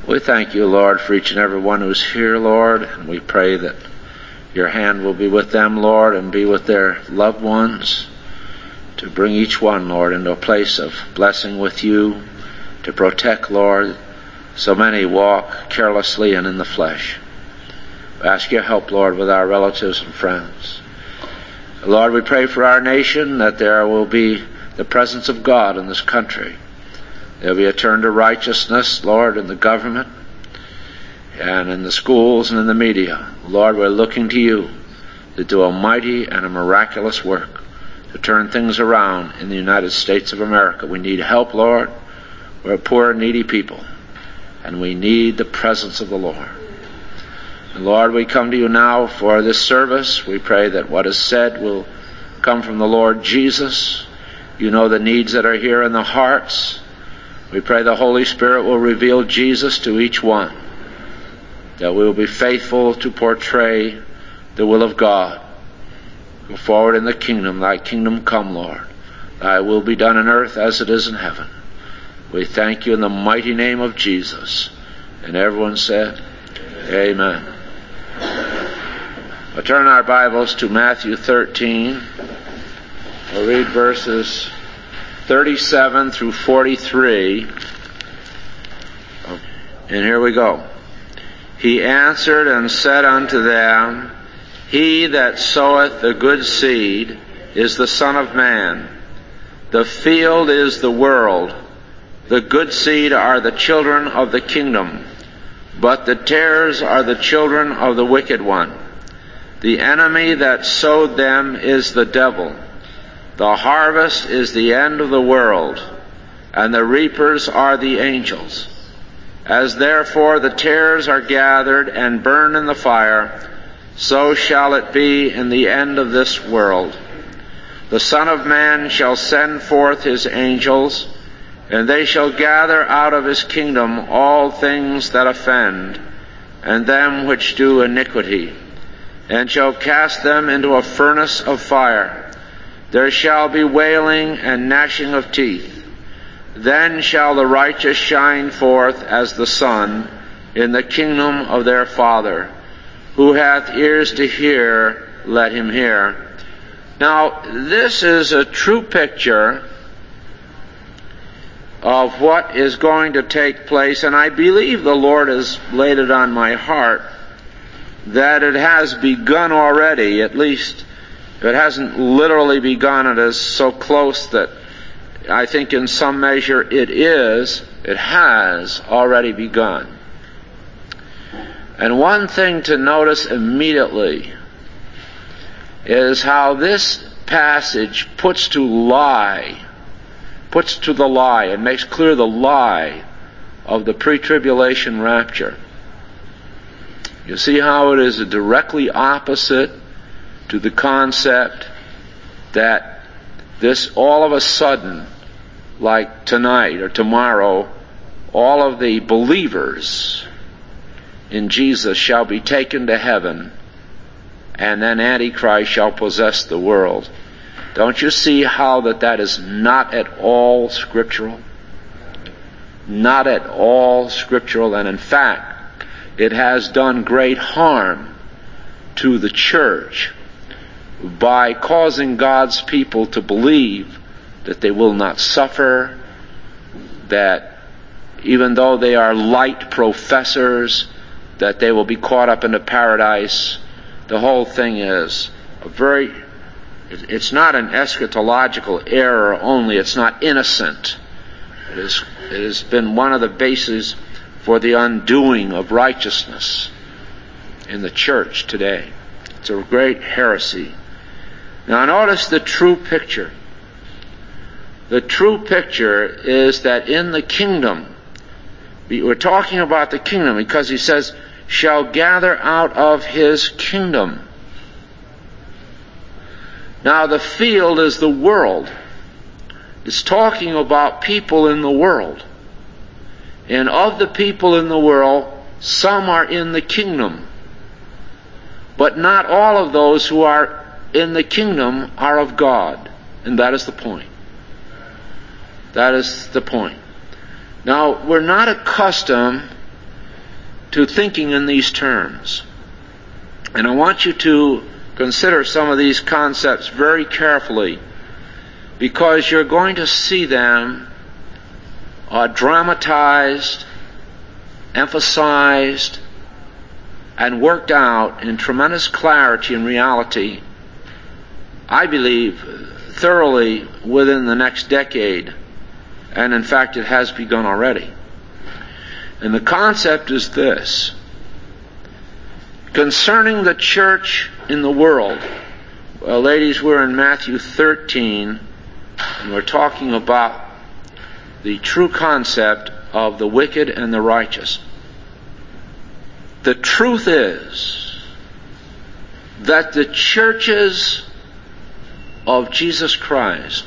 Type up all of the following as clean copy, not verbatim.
We thank you, Lord, for each and every one who's here, Lord, and we pray that your hand will be with them, Lord, and be with their loved ones, to bring each one, Lord, into a place of blessing with you, to protect, Lord. So many walk carelessly and in the flesh. We ask your help, Lord, with our relatives and friends. Lord, we pray for our nation that there will be the presence of God in this country. There will be a turn to righteousness, Lord, in the government and in the schools and in the media. Lord, we're looking to you to do a mighty and a miraculous work to turn things around in the United States of America. We need help, Lord. We're a poor and needy people, and we need the presence of the Lord. And Lord, we come to you now for this service. We pray that what is said will come from the Lord Jesus. You know the needs that are here in the hearts. We pray the Holy Spirit will reveal Jesus to each one, that we will be faithful to portray the will of God. Go forward in the kingdom. Thy kingdom come, Lord. Thy will be done on earth as it is in heaven. We thank you in the mighty name of Jesus. And everyone said, Amen. We'll turn our Bibles to Matthew 13. We'll read verses 37 through 43. And here we go. He answered and said unto them, He that soweth the good seed is the Son of Man. The field is the world. The good seed are the children of the kingdom, but the tares are the children of the wicked one. The enemy that sowed them is the devil. The harvest is the end of the world, and the reapers are the angels. As therefore the tares are gathered and burned in the fire, so shall it be in the end of this world. The Son of Man shall send forth his angels, and they shall gather out of his kingdom all things that offend, and them which do iniquity, and shall cast them into a furnace of fire. There shall be wailing and gnashing of teeth. Then shall the righteous shine forth as the sun in the kingdom of their Father. Who hath ears to hear, let him hear. Now, this is a true picture of what is going to take place, and I believe the Lord has laid it on my heart that it has begun already. At least, if it hasn't literally begun, it is so close that I think in some measure it has already begun. And one thing to notice immediately is how this passage puts to the lie, and makes clear the lie of the pre-tribulation rapture. You see how it is directly opposite to the concept that this all of a sudden, like tonight or tomorrow, all of the believers in Jesus shall be taken to heaven, and then Antichrist shall possess the world. Don't you see how that is not at all scriptural? Not at all scriptural, and in fact, it has done great harm to the church by causing God's people to believe that they will not suffer, that even though they are light professors, that they will be caught up into paradise. The whole thing is it's not an eschatological error only, it's not innocent. It has been one of the bases for the undoing of righteousness in the church today. It's a great heresy. Now notice the true picture. The true picture is that in the kingdom, we're talking about the kingdom because he says, shall gather out of his kingdom. Now the field is the world. It's talking about people in the world. And of the people in the world, some are in the kingdom. But not all of those who are in the kingdom are of God. And that is the point. That is the point. Now, we're not accustomed to thinking in these terms. And I want you to consider some of these concepts very carefully, because you're going to see them dramatized, emphasized, and worked out in tremendous clarity and reality, I believe, thoroughly within the next decade. And in fact, it has begun already. And the concept is this: concerning the church in the world. Well, ladies, we're in Matthew 13, and we're talking about the true concept of the wicked and the righteous. The truth is that the churches of Jesus Christ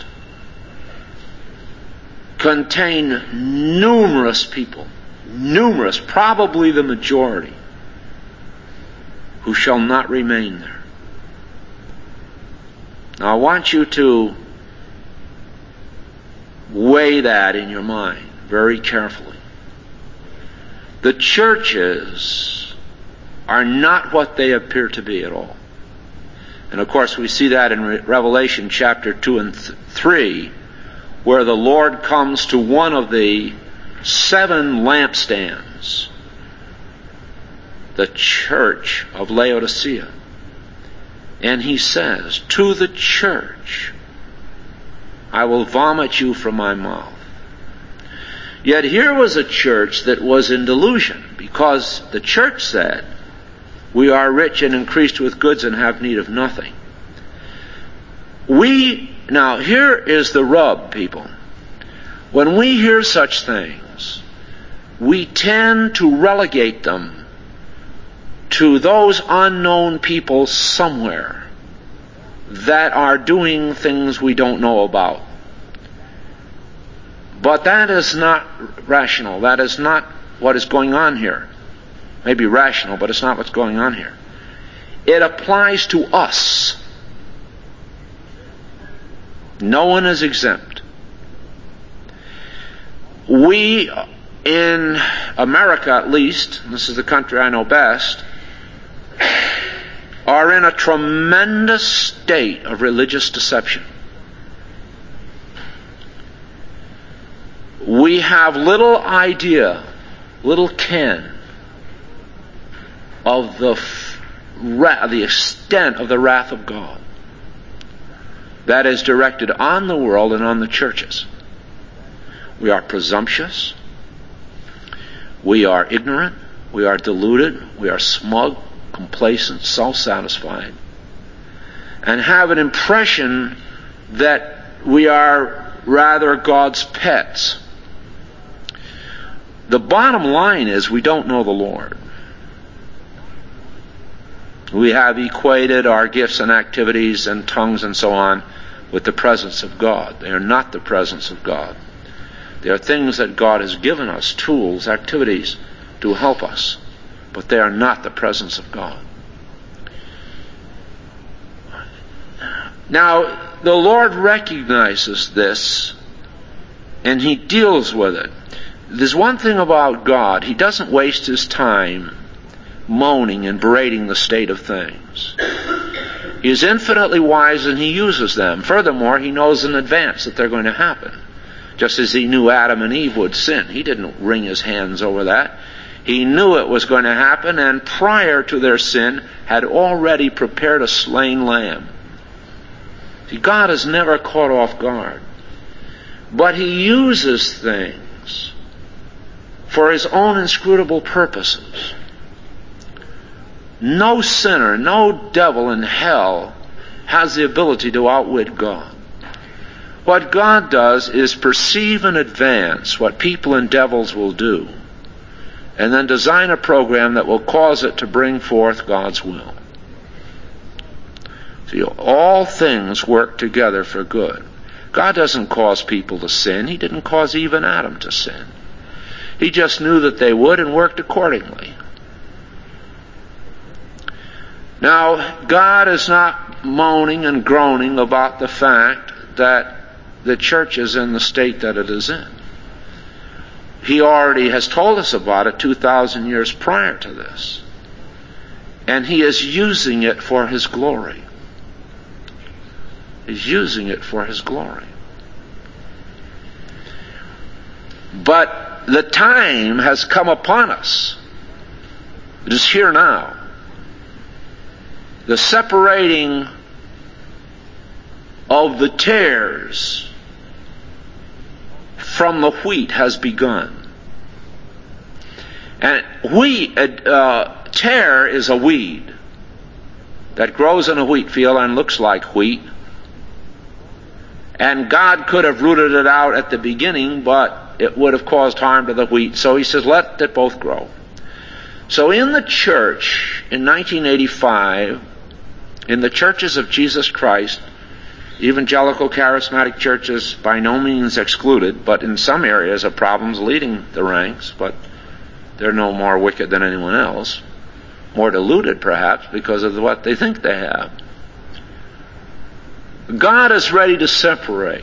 contain numerous people, probably the majority, who shall not remain there. Now I want you to weigh that in your mind very carefully. The churches are not what they appear to be at all. And of course we see that in Revelation chapter 2 and 3, where the Lord comes to one of the 7 lampstands, the church of Laodicea. And he says, to the church, I will vomit you from my mouth. Yet here was a church that was in delusion, because the church said, we are rich and increased with goods and have need of nothing. Now here is the rub, people. When we hear such things, we tend to relegate them to those unknown people somewhere that are doing things we don't know about. But that is not rational. That is not what is going on here. Maybe rational, but it's not what's going on here. It applies to us. No one is exempt. We, in America at least, this is the country I know best, are in a tremendous state of religious deception. We have little idea, little ken of the extent of the wrath of God that is directed on the world and on the churches. We are presumptuous. We are ignorant. We are deluded. We are smug, complacent, self-satisfied, and have an impression that we are rather God's pets. The bottom line is we don't know the Lord. We have equated our gifts and activities and tongues and so on with the presence of God. They are not the presence of God. They are things that God has given us, tools, activities to help us, but they are not the presence of God. Now, the Lord recognizes this, and He deals with it. There's one thing about God: He doesn't waste His time moaning and berating the state of things. He is infinitely wise, and He uses them. Furthermore, He knows in advance that they're going to happen. Just as He knew Adam and Eve would sin. He didn't wring His hands over that. He knew it was going to happen, and prior to their sin had already prepared a slain lamb. See, God is never caught off guard. But He uses things for His own inscrutable purposes. No sinner, no devil in hell has the ability to outwit God. What God does is perceive in advance what people and devils will do, and then design a program that will cause it to bring forth God's will. See, all things work together for good. God doesn't cause people to sin. He didn't cause Eve and Adam to sin. He just knew that they would and worked accordingly. Now, God is not moaning and groaning about the fact that the church is in the state that it is in. He already has told us about it 2,000 years prior to this. And He is using it for His glory. He's using it for His glory. But the time has come upon us. It is here now. The separating of the tares from the wheat has begun. And tare is a weed that grows in a wheat field and looks like wheat. And God could have rooted it out at the beginning, but it would have caused harm to the wheat. So He says, let it both grow. So in the church, in 1985, in the churches of Jesus Christ, evangelical charismatic churches by no means excluded, but in some areas of problems leading the ranks, but they're no more wicked than anyone else. More deluded, perhaps, because of what they think they have. God is ready to separate.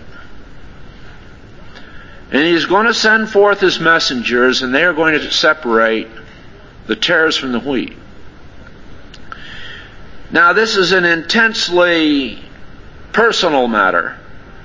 And He's going to send forth His messengers, and they are going to separate the tares from the wheat. Now, this is an intensely personal matter.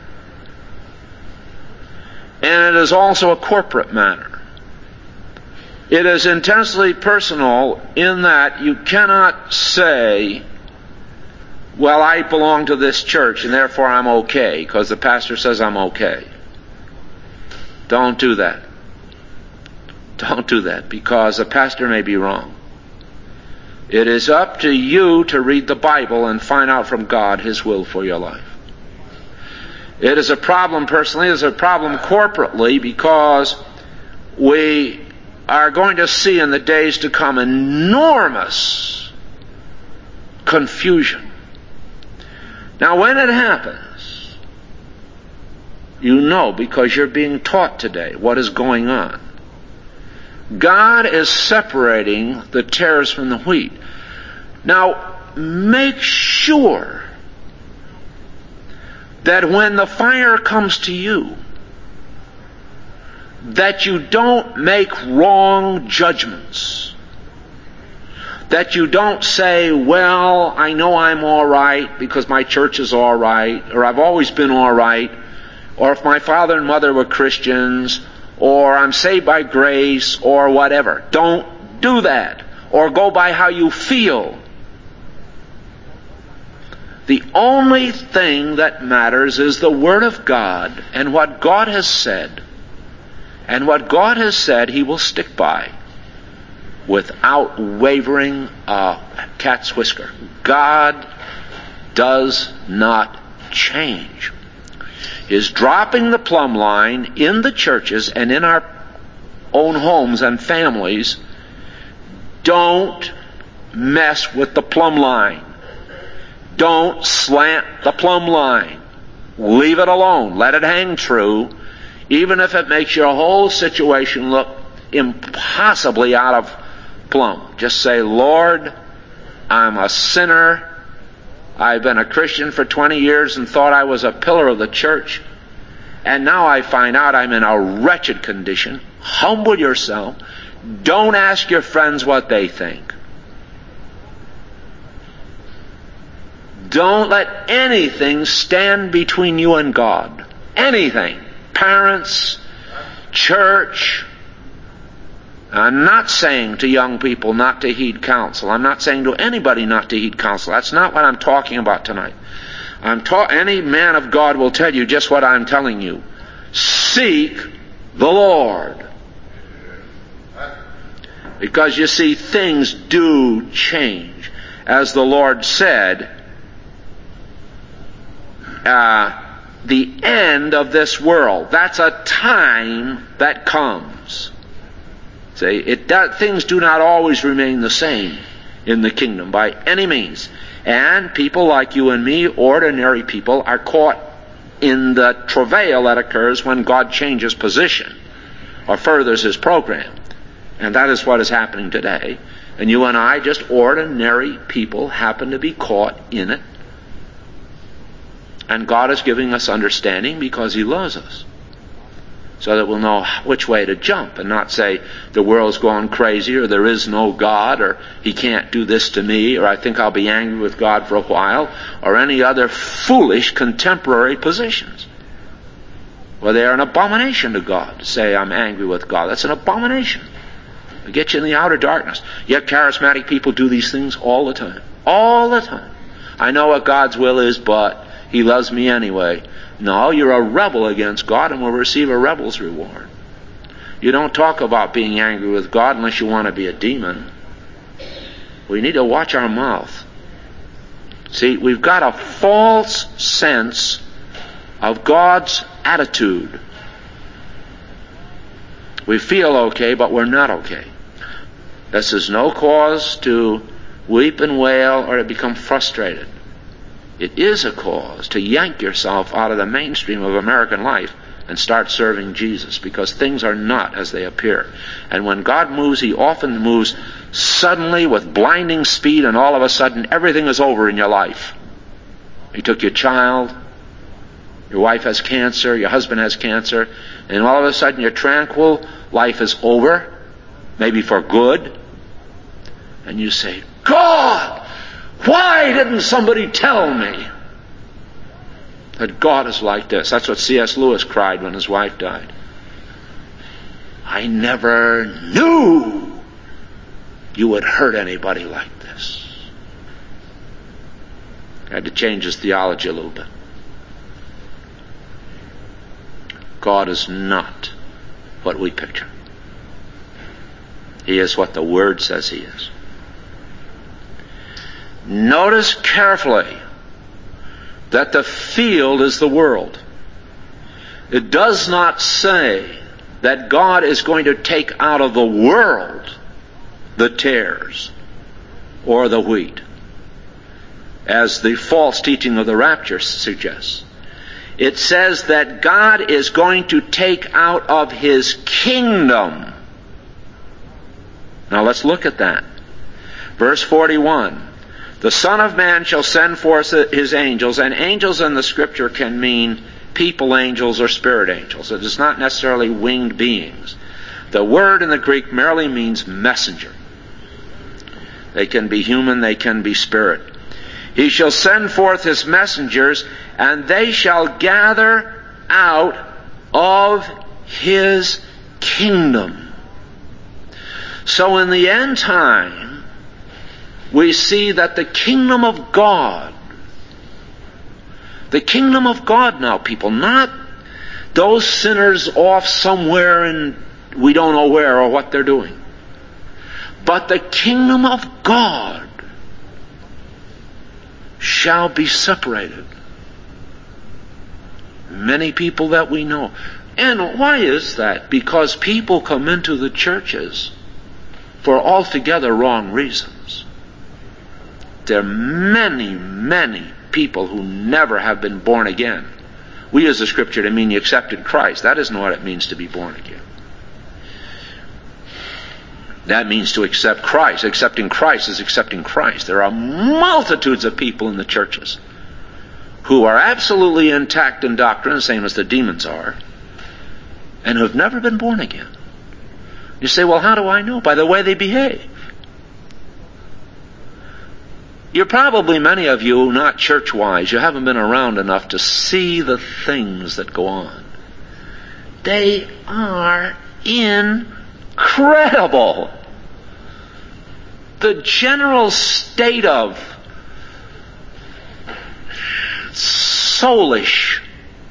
And it is also a corporate matter. It is intensely personal in that you cannot say, well, I belong to this church and therefore I'm okay because the pastor says I'm okay. Don't do that. Don't do that, because the pastor may be wrong. It is up to you to read the Bible and find out from God His will for your life. It is a problem personally, it is a problem corporately, because we are going to see in the days to come enormous confusion. Now, when it happens, you know, because you're being taught today what is going on. God is separating the tares from the wheat. Now, make sure that when the fire comes to you, that you don't make wrong judgments. That you don't say, well, I know I'm all right because my church is all right, or I've always been all right, or if my father and mother were Christians, or I'm saved by grace, or whatever. Don't do that. Or go by how you feel. The only thing that matters is the Word of God and what God has said. And what God has said, He will stick by without wavering a cat's whisker. God does not change. Is dropping the plumb line in the churches and in our own homes and families. Don't mess with the plumb line. Don't slant the plumb line. Leave it alone. Let it hang true, even if it makes your whole situation look impossibly out of plumb. Just say, Lord, I'm a sinner. I've been a Christian for 20 years and thought I was a pillar of the church. And now I find out I'm in a wretched condition. Humble yourself. Don't ask your friends what they think. Don't let anything stand between you and God. Anything. Parents, church. I'm not saying to young people not to heed counsel. I'm not saying to anybody not to heed counsel. That's not what I'm talking about tonight. Any man of God will tell you just what I'm telling you. Seek the Lord. Because you see, things do change. As the Lord said, the end of this world. That's a time that comes. See, things do not always remain the same in the kingdom by any means. And people like you and me, ordinary people, are caught in the travail that occurs when God changes position or furthers His program. And that is what is happening today. And you and I, just ordinary people, happen to be caught in it. And God is giving us understanding because He loves us. so that we'll know which way to jump and not say the world's going crazy, or there is no God, or He can't do this to me, or I think I'll be angry with God for a while, or any other foolish contemporary positions. Well, they are an abomination to God to say I'm angry with God. That's an abomination. It'll get you in the outer darkness. Yet charismatic people do these things all the time. All the time. I know what God's will is, but He loves me anyway. No, you're a rebel against God and will receive a rebel's reward. You don't talk about being angry with God unless you want to be a demon. We need to watch our mouth. See, we've got a false sense of God's attitude. We feel okay, but we're not okay. This is no cause to weep and wail or to become frustrated. It is a cause to yank yourself out of the mainstream of American life and start serving Jesus, because things are not as they appear. And when God moves, He often moves suddenly with blinding speed, and all of a sudden everything is over in your life. He took your child, your wife has cancer, your husband has cancer, and all of a sudden you're tranquil, life is over, maybe for good. And you say, God, why didn't somebody tell me that God is like this? That's what C.S. Lewis cried when his wife died. I never knew you would hurt anybody like this. Had to change his theology a little bit. God is not what we picture. He is what the Word says He is. Notice carefully that the field is the world. It does not say that God is going to take out of the world the tares or the wheat, as the false teaching of the rapture suggests. It says that God is going to take out of His kingdom. Now let's look at that. Verse 41. The Son of Man shall send forth His angels, and angels in the Scripture can mean people angels or spirit angels. It is not necessarily winged beings. The word in the Greek merely means messenger. They can be human, they can be spirit. He shall send forth His messengers, and they shall gather out of His kingdom. So in the end time, we see that the kingdom of God now, people, not those sinners off somewhere and we don't know where or what they're doing, but the kingdom of God shall be separated. Many people that we know. And why is that? Because people come into the churches for altogether wrong reasons. There are many, many people who never have been born again. We use the Scripture to mean you accepted Christ. That isn't what it means to be born again. That means to accept Christ. Accepting Christ is accepting Christ. There are multitudes of people in the churches who are absolutely intact in doctrine, same as the demons are, and who have never been born again. You say, well, how do I know? By the way they behave. You're probably, many of you, not church-wise. You haven't been around enough to see the things that go on. They are incredible. The general state of soulish.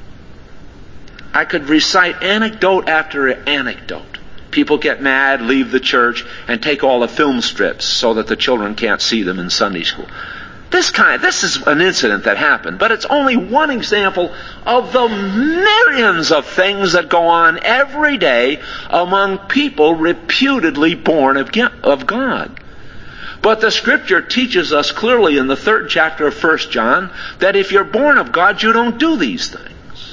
I could recite anecdote after anecdote. People get mad, leave the church, and take all the film strips so that the children can't see them in Sunday school. This is an incident that happened, but it's only one example of the millions of things that go on every day among people reputedly born of God. But the Scripture teaches us clearly in the 3rd chapter of 1 John that if you're born of God, you don't do these things.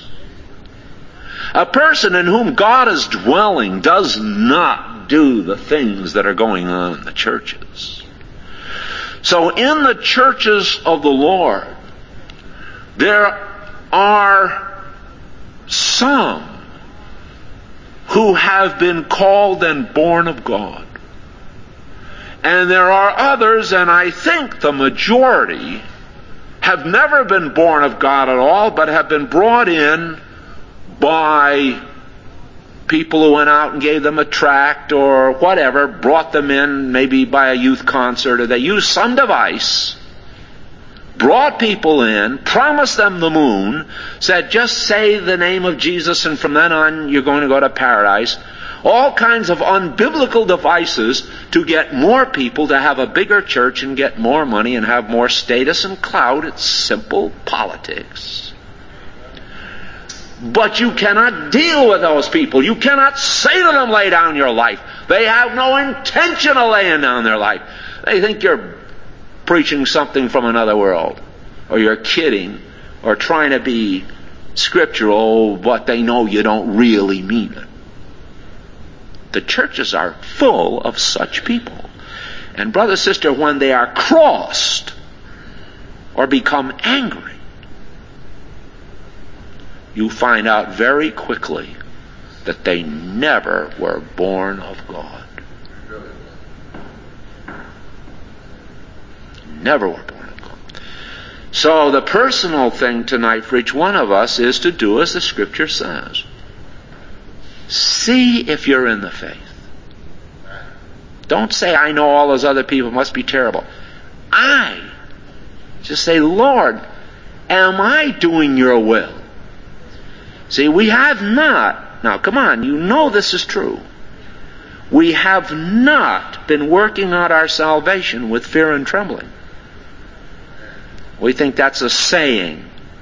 A person in whom God is dwelling does not do the things that are going on in the churches. So in the churches of the Lord, there are some who have been called and born of God. And there are others, and I think the majority, have never been born of God at all, but have been brought in by people who went out and gave them a tract or whatever, brought them in maybe by a youth concert, or they used some device, brought people in, promised them the moon, said just say the name of Jesus and from then on you're going to go to paradise. All kinds of unbiblical devices to get more people to have a bigger church and get more money and have more status and clout. It's simple politics. But you cannot deal with those people. You cannot say to them, lay down your life. They have no intention of laying down their life. They think you're preaching something from another world, or you're kidding, or trying to be scriptural, but they know you don't really mean it. The churches are full of such people. And brother, sister, when they are crossed or become angry, you find out very quickly that they never were born of God. Never were born of God. So the personal thing tonight for each one of us is to do as the Scripture says. See if you're in the faith. Don't say, I know all those other people must be terrible. Just say, Lord, am I doing your will? See, we have not, now come on, you know this is true. We have not been working out our salvation with fear and trembling. We think that's a saying.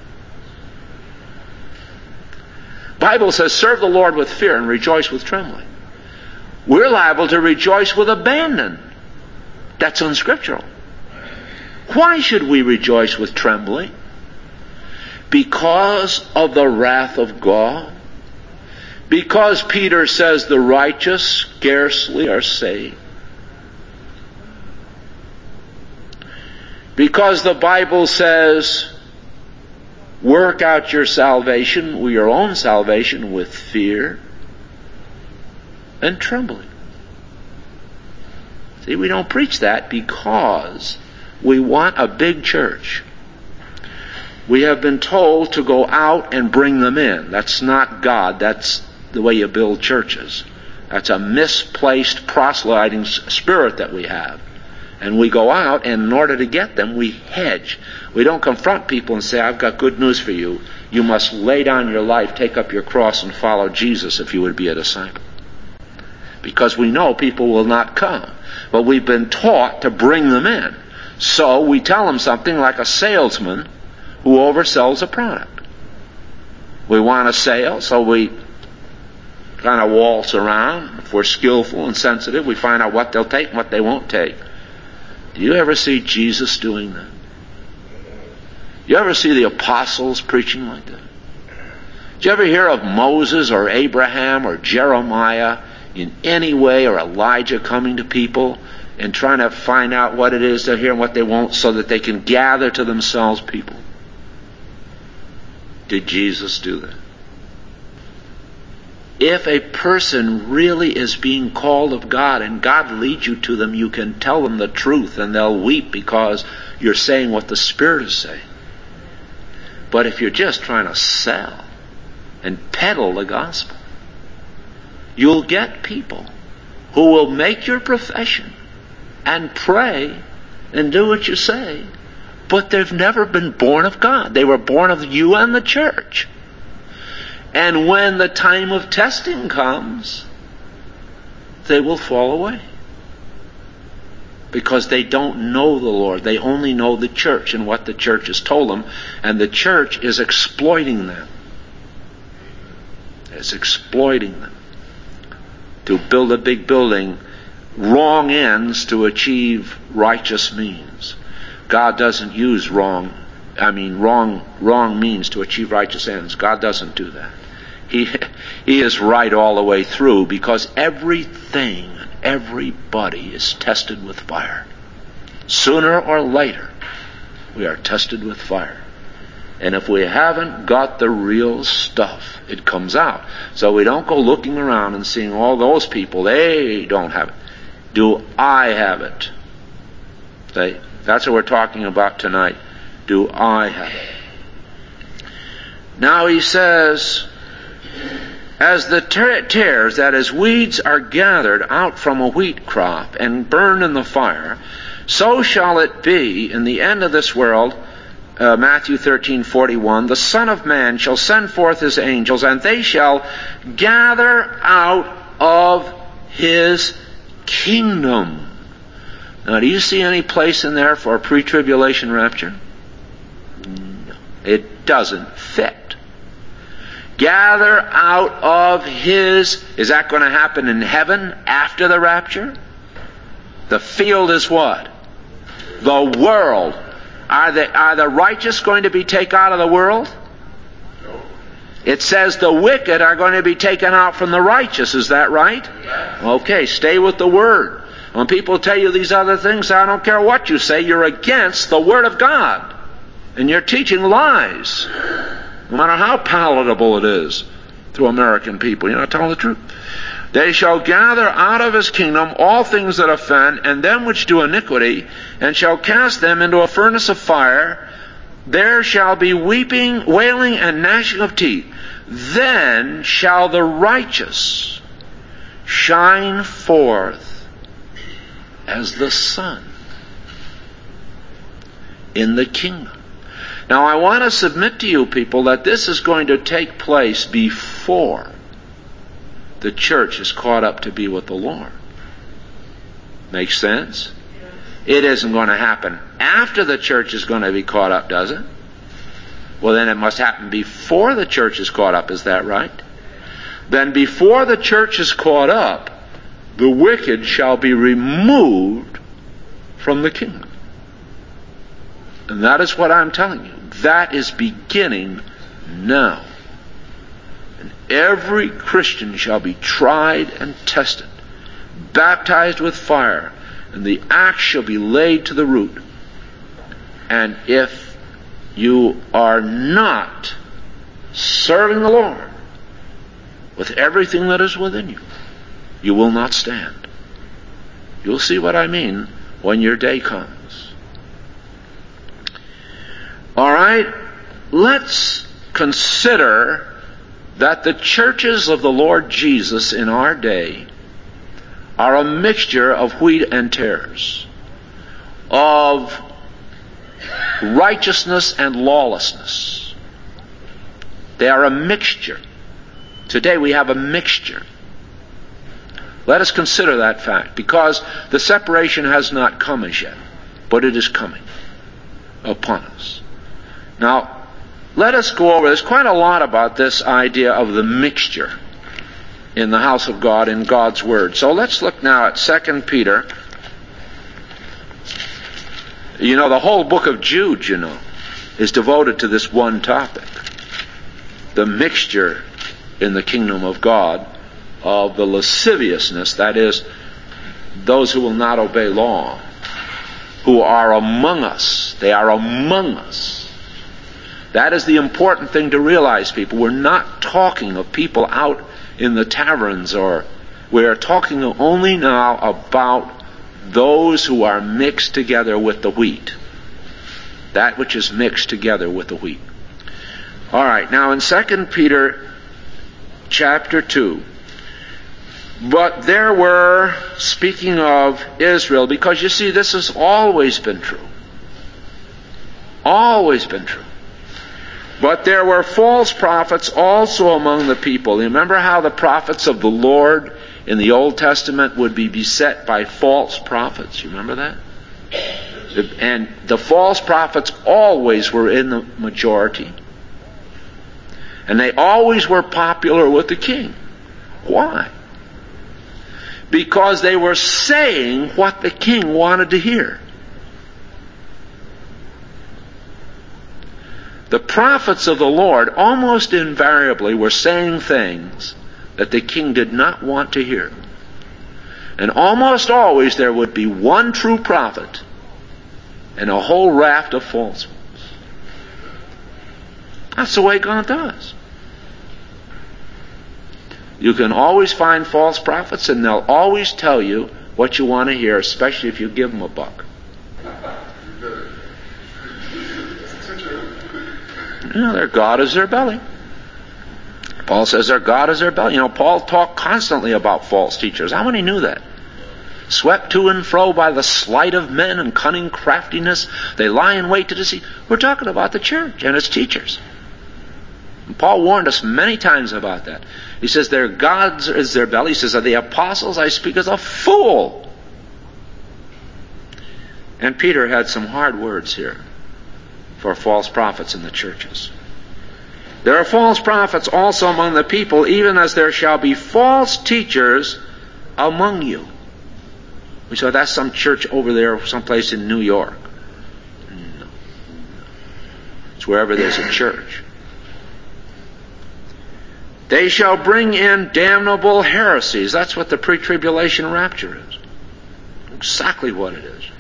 Bible says, serve the Lord with fear and rejoice with trembling. We're liable to rejoice with abandon. That's unscriptural. Why should we rejoice with trembling? Because of the wrath of God. Because Peter says the righteous scarcely are saved. Because the Bible says, work out your salvation, your own salvation, with fear and trembling. See, we don't preach that because we want a big church. We have been told to go out and bring them in. That's not God. That's the way you build churches. That's a misplaced proselyting spirit that we have. And we go out, and in order to get them, we hedge. We don't confront people and say, I've got good news for you. You must lay down your life, take up your cross, and follow Jesus if you would be a disciple. Because we know people will not come. But we've been taught to bring them in. So we tell them something like a salesman who oversells a product. We want a sale, so we kind of waltz around. If we're skillful and sensitive, we find out what they'll take and what they won't take. Do you ever see Jesus doing that? You ever see the apostles preaching like that? Did you ever hear of Moses or Abraham or Jeremiah in any way, or Elijah coming to people and trying to find out what it is to hear and what they won't so that they can gather to themselves people? Did Jesus do that? If a person really is being called of God and God leads you to them, you can tell them the truth and they'll weep because you're saying what the Spirit is saying. But if you're just trying to sell and peddle the gospel, you'll get people who will make your profession and pray and do what you say, but they've never been born of God. They were born of you and the church. And when the time of testing comes, they will fall away. Because they don't know the Lord. They only know the church and what the church has told them. And the church is exploiting them. It's exploiting them. To build a big building, wrong ends to achieve righteous means. God doesn't use wrong means to achieve righteous ends. God doesn't do that. He is right all the way through, because everything, everybody is tested with fire. Sooner or later, we are tested with fire. And if we haven't got the real stuff, it comes out. So we don't go looking around and seeing all those people, they don't have it. Do I have it? That's what we're talking about tonight. Do I have it? Now he says, as the tares, that is, weeds, are gathered out from a wheat crop and burned in the fire, so shall it be in the end of this world. Matthew 13:41, the Son of Man shall send forth his angels, and they shall gather out of his kingdom. Now, do you see any place in there for a pre-tribulation rapture? No. It doesn't fit. Gather out of his... Is that going to happen in heaven after the rapture? The field is what? The world. Are the righteous going to be taken out of the world? No. It says the wicked are going to be taken out from the righteous. Is that right? Yes. Okay, stay with the Word. When people tell you these other things, I don't care what you say, you're against the Word of God. And you're teaching lies. No matter how palatable it is to American people. You're not telling the truth. They shall gather out of his kingdom all things that offend, and them which do iniquity, and shall cast them into a furnace of fire. There shall be weeping, wailing, and gnashing of teeth. Then shall the righteous shine forth as the sun in the kingdom. Now I want to submit to you people that this is going to take place before the church is caught up to be with the Lord. Makes sense? It isn't going to happen after the church is going to be caught up, does it? Well, then it must happen before the church is caught up. Is that right? Then before the church is caught up, the wicked shall be removed from the kingdom. And that is what I'm telling you. That is beginning now. And every Christian shall be tried and tested, baptized with fire, and the axe shall be laid to the root. And if you are not serving the Lord with everything that is within you, you will not stand. You'll see what I mean when your day comes. All right, let's consider that the churches of the Lord Jesus in our day are a mixture of wheat and tares, of righteousness and lawlessness. They are a mixture. Today we have a mixture. Let us consider that fact, because the separation has not come as yet, but it is coming upon us. Now, let us go over, there's quite a lot about this idea of the mixture in the house of God, in God's Word. So let's look now at 2 Peter. You know, the whole book of Jude, is devoted to this one topic. The mixture in the kingdom of God of the lasciviousness, that is, those who will not obey law, who are among us. They are among us. That is the important thing to realize, people. We're not talking of people out in the taverns, or we're talking only now about those who are mixed together with the wheat. That which is mixed together with the wheat. All right, now in 2 Peter chapter 2, but there were, speaking of Israel, because you see, this has always been true. Always been true. But there were false prophets also among the people. You remember how the prophets of the Lord in the Old Testament would be beset by false prophets? You remember that? And the false prophets always were in the majority. And they always were popular with the king. Why? Because they were saying what the king wanted to hear. The prophets of the Lord almost invariably were saying things that the king did not want to hear. And almost always there would be one true prophet and a whole raft of false ones. That's the way God does. You can always find false prophets, and they'll always tell you what you want to hear, especially if you give them a buck. Their God is their belly. Paul says their God is their belly. Paul talked constantly about false teachers. How many knew that? Swept to and fro by the sleight of men and cunning craftiness, they lie in wait to deceive. We're talking about the church and its teachers. And Paul warned us many times about that. He says their God is their belly. He says, of the apostles I speak as a fool. And Peter had some hard words here for false prophets in the churches. There are false prophets also among the people, even as there shall be false teachers among you. We said that's some church over there, someplace in New York. No. It's wherever there's a church. They shall bring in damnable heresies. That's what the pre-tribulation rapture is. Exactly what it is.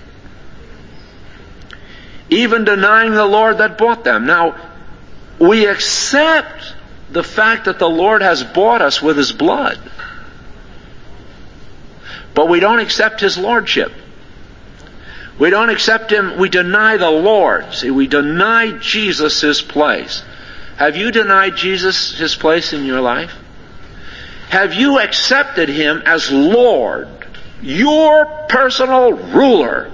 Even denying the Lord that bought them. Now, we accept the fact that the Lord has bought us with His blood. But we don't accept His lordship. We don't accept Him. We deny the Lord. See, we deny Jesus His place. Have you denied Jesus His place in your life? Have you accepted Him as Lord, your personal ruler?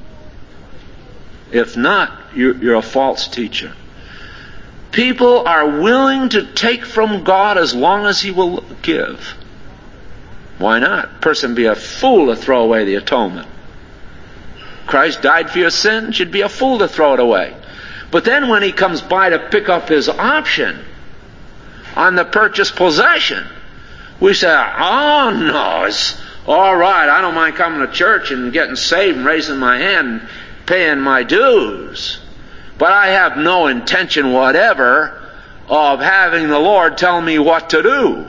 If not, you're a false teacher. People are willing to take from God as long as He will give. Why not? A person be a fool to throw away the atonement. Christ died for your sin, should be a fool to throw it away. But then when He comes by to pick up His option on the purchased possession, we say, oh no, it's all right, I don't mind coming to church and getting saved and raising my hand and paying my dues. But I have no intention whatever of having the Lord tell me what to do.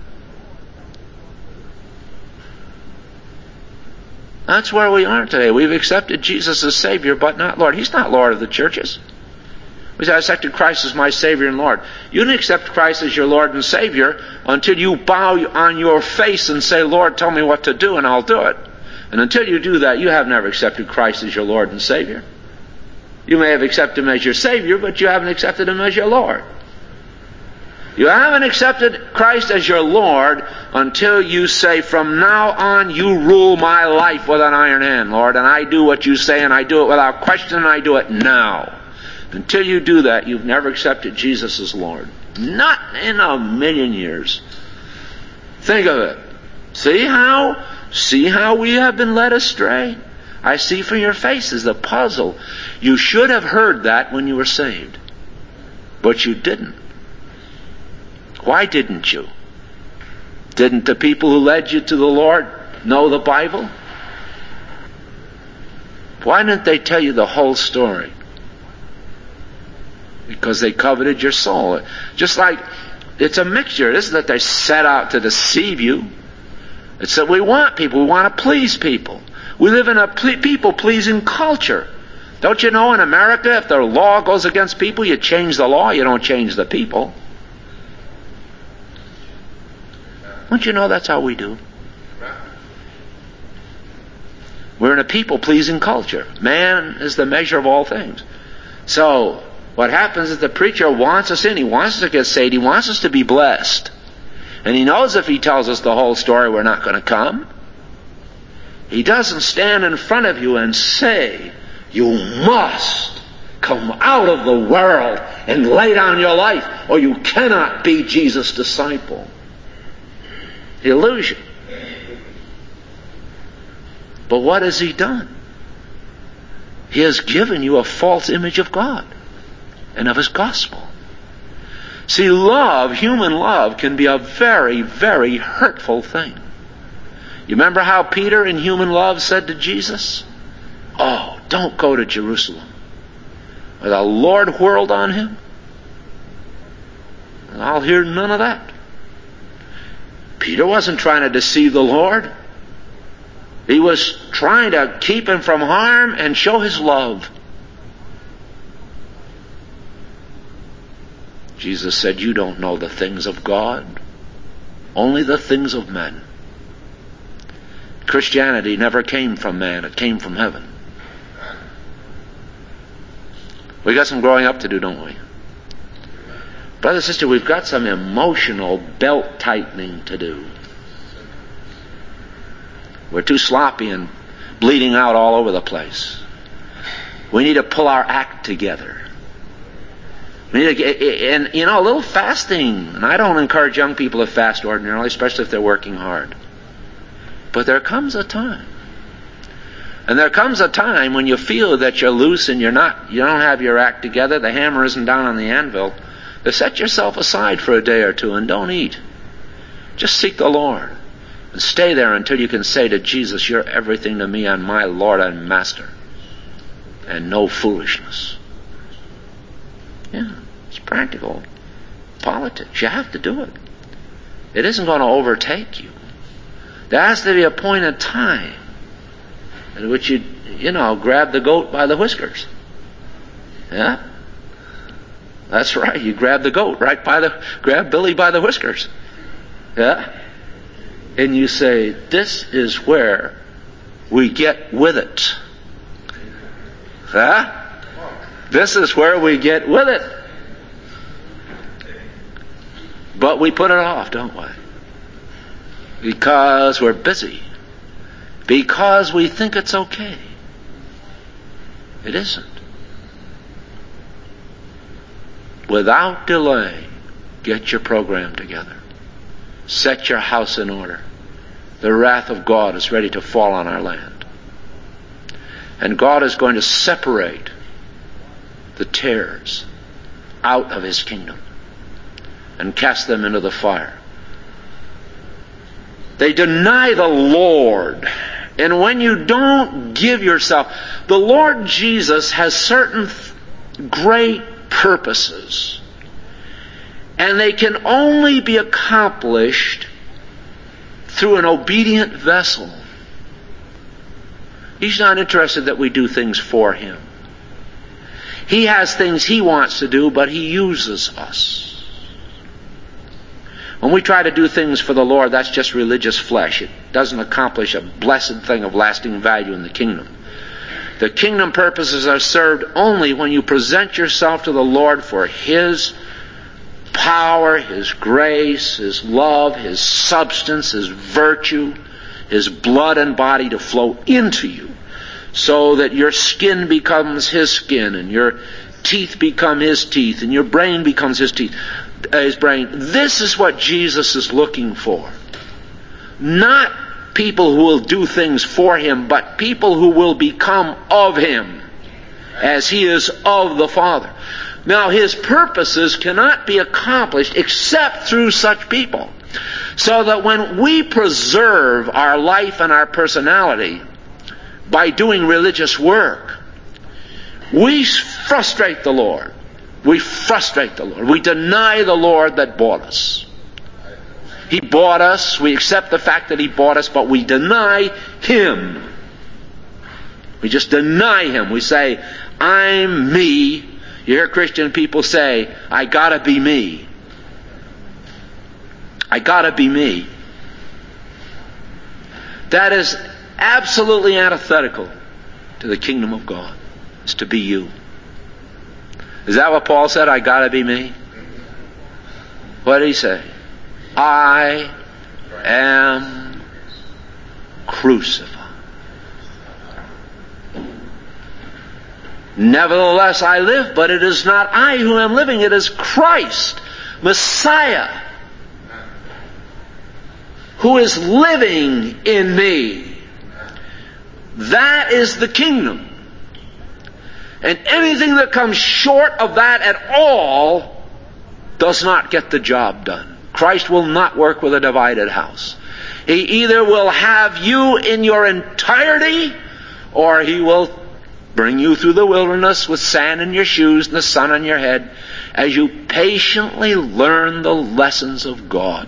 That's where we are today. We've accepted Jesus as Savior, but not Lord. He's not Lord of the churches. We say, I accepted Christ as my Savior and Lord. You didn't accept Christ as your Lord and Savior until you bow on your face and say, Lord, tell me what to do, and I'll do it. And until you do that, you have never accepted Christ as your Lord and Savior. You may have accepted Him as your Savior, but you haven't accepted Him as your Lord. You haven't accepted Christ as your Lord until you say, from now on you rule my life with an iron hand, Lord, and I do what you say, and I do it without question, and I do it now. Until you do that, you've never accepted Jesus as Lord. Not in a million years. Think of it. See how we have been led astray? I see from your faces the puzzle. You should have heard that when you were saved. But you didn't. Why didn't you? Didn't the people who led you to the Lord know the Bible? Why didn't they tell you the whole story? Because they coveted your soul. Just like it's a mixture. It isn't that they set out to deceive you. It's that we want people. We want to please people. We live in a people-pleasing culture. Don't you know in America, if the law goes against people, you change the law, you don't change the people. Don't you know that's how we do? We're in a people-pleasing culture. Man is the measure of all things. So, what happens is the preacher wants us in. He wants us to get saved. He wants us to be blessed. And he knows if he tells us the whole story, we're not going to come. He doesn't stand in front of you and say, you must come out of the world and lay down your life, or you cannot be Jesus' disciple. Illusion. But what has he done? He has given you a false image of God and of His gospel. See, love, human love, can be a very, very hurtful thing. You remember how Peter in human love said to Jesus, oh, don't go to Jerusalem. Or the Lord whirled on him. And I'll hear none of that. Peter wasn't trying to deceive the Lord. He was trying to keep him from harm and show his love. Jesus said, you don't know the things of God, only the things of men. Christianity never came from man, it came from heaven. We got some growing up to do, don't we? Brother, sister, we've got some emotional belt tightening to do. We're too sloppy and bleeding out all over the place. We need to pull our act together. We need to, and a little fasting. And I don't encourage young people to fast ordinarily, especially if they're working hard. But there comes a time. And there comes a time when you feel that you're loose and you don't have your act together, the hammer isn't down on the anvil. To set yourself aside for a day or two and don't eat. Just seek the Lord. And stay there until you can say to Jesus, you're everything to me and my Lord and Master. And no foolishness. Yeah, it's practical politics. You have to do it. It isn't going to overtake you. There has to be a point in time in which you grab the goat by the whiskers. Yeah? That's right. You grab the goat grab Billy by the whiskers. Yeah? And you say, this is where we get with it. Huh? This is where we get with it. But we put it off, don't we? Because we're busy. Because we think it's okay. It isn't. Without delay, get your program together. Set your house in order. The wrath of God is ready to fall on our land. And God is going to separate the tares out of His kingdom and cast them into the fire. They deny the Lord. And when you don't give yourself, the Lord Jesus has certain great purposes. And they can only be accomplished through an obedient vessel. He's not interested that we do things for Him. He has things He wants to do, but He uses us. When we try to do things for the Lord, that's just religious flesh. It doesn't accomplish a blessed thing of lasting value in the kingdom. The kingdom purposes are served only when you present yourself to the Lord for His power, His grace, His love, His substance, His virtue, His blood and body to flow into you, so that your skin becomes His skin, and your teeth become His teeth, and your brain becomes His brain. This is what Jesus is looking for. Not people who will do things for Him, but people who will become of Him as He is of the Father. Now, His purposes cannot be accomplished except through such people. So that when we preserve our life and our personality by doing religious work, we frustrate the Lord. We frustrate the Lord. We deny the Lord that bought us. He bought us. We accept the fact that He bought us, but we deny Him. We just deny Him. We say, I'm me. You hear Christian people say, I gotta be me. I gotta be me. That is absolutely antithetical to the kingdom of God. It's to be you. Is that what Paul said? I gotta be me? What did he say? I am crucified. Nevertheless I live, but it is not I who am living, it is Christ, Messiah, who is living in me. That is the kingdom. And anything that comes short of that at all does not get the job done. Christ will not work with a divided house. He either will have you in your entirety, or He will bring you through the wilderness with sand in your shoes and the sun on your head as you patiently learn the lessons of God.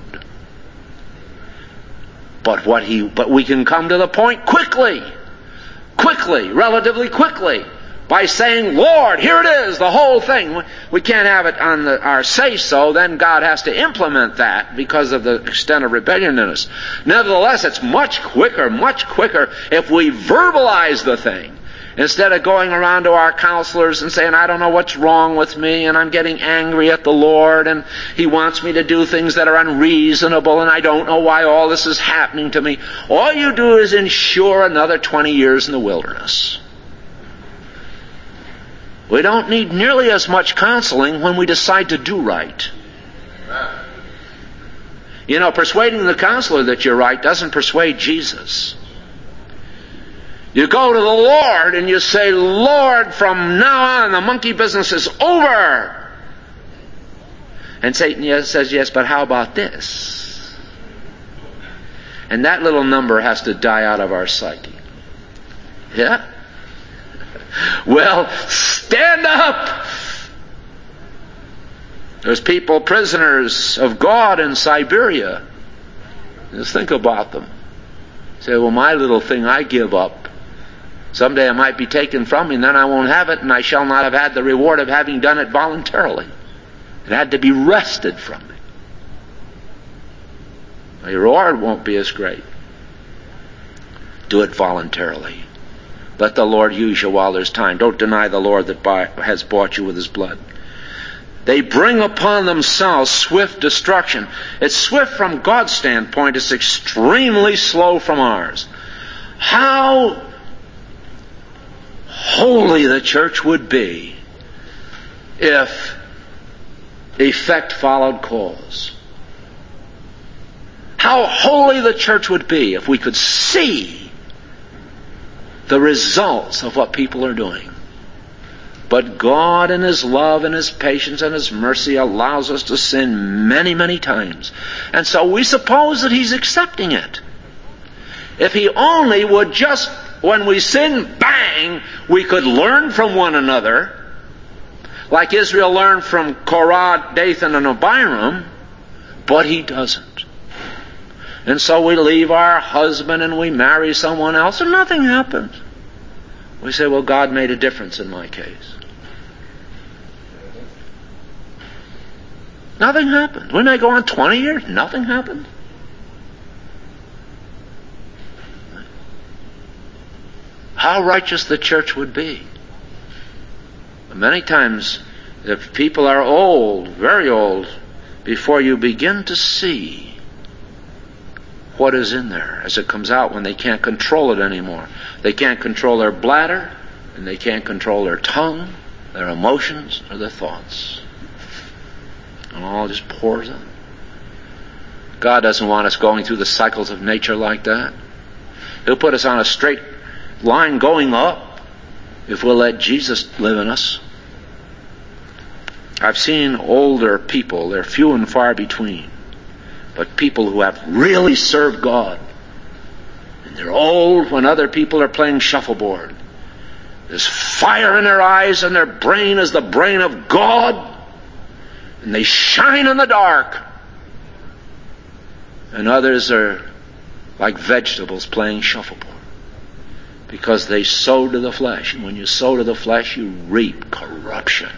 But we can come to the point quickly, relatively quickly, by saying, Lord, here it is, the whole thing. We can't have it on our say-so. Then God has to implement that because of the extent of rebellion in us. Nevertheless, it's much quicker if we verbalize the thing. Instead of going around to our counselors and saying, I don't know what's wrong with me, and I'm getting angry at the Lord, and He wants me to do things that are unreasonable, and I don't know why all this is happening to me. All you do is ensure another 20 years in the wilderness. We don't need nearly as much counseling when we decide to do right. You know, persuading the counselor that you're right doesn't persuade Jesus. You go to the Lord and you say, Lord, from now on the monkey business is over. And Satan says, yes, but how about this? And that little number has to die out of our psyche. Yeah? Well, stand up! There's people, prisoners of God in Siberia. Just think about them. Say, well, my little thing I give up. Someday it might be taken from me, and then I won't have it, and I shall not have had the reward of having done it voluntarily. It had to be wrested from me. The reward won't be as great. Do it voluntarily. Let the Lord use you while there's time. Don't deny the Lord that has bought you with His blood. They bring upon themselves swift destruction. It's swift from God's standpoint. It's extremely slow from ours. How holy the church would be if effect followed cause. How holy the church would be if we could see the results of what people are doing. But God in His love and His patience and His mercy allows us to sin many, many times. And so we suppose that He's accepting it. If He only would just, when we sin, bang, we could learn from one another, like Israel learned from Korah, Dathan, and Abiram, but He doesn't. And so we leave our husband and we marry someone else and nothing happens. We say, well, God made a difference in my case. Nothing happened. We may go on 20 years, nothing happened. How righteous the church would be. Many times, if people are old, very old, before you begin to see what is in there as it comes out when they can't control it anymore. They can't control their bladder, and they can't control their tongue, their emotions, or their thoughts. And all just pours out. God doesn't want us going through the cycles of nature like that. He'll put us on a straight line going up if we'll let Jesus live in us. I've seen older people, they're few and far between, but people who have really served God. And they're old when other people are playing shuffleboard. There's fire in their eyes and their brain is the brain of God. And they shine in the dark. And others are like vegetables playing shuffleboard. Because they sow to the flesh. And when you sow to the flesh, you reap corruption.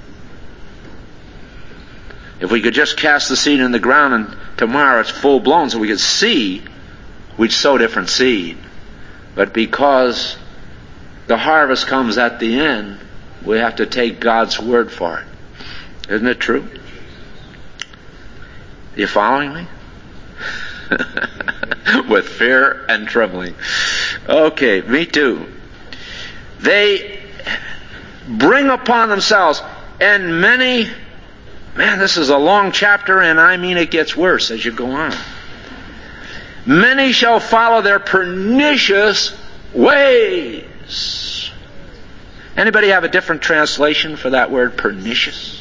If we could just cast the seed in the ground and tomorrow it's full blown so we could see, we'd sow different seed. But because the harvest comes at the end, we have to take God's word for it. Isn't it true? You following me? With fear and trembling. Okay, me too. They bring upon themselves, and many, man, this is a long chapter, and I mean it gets worse as you go on. Many shall follow their pernicious ways. Anybody have a different translation for that word, pernicious?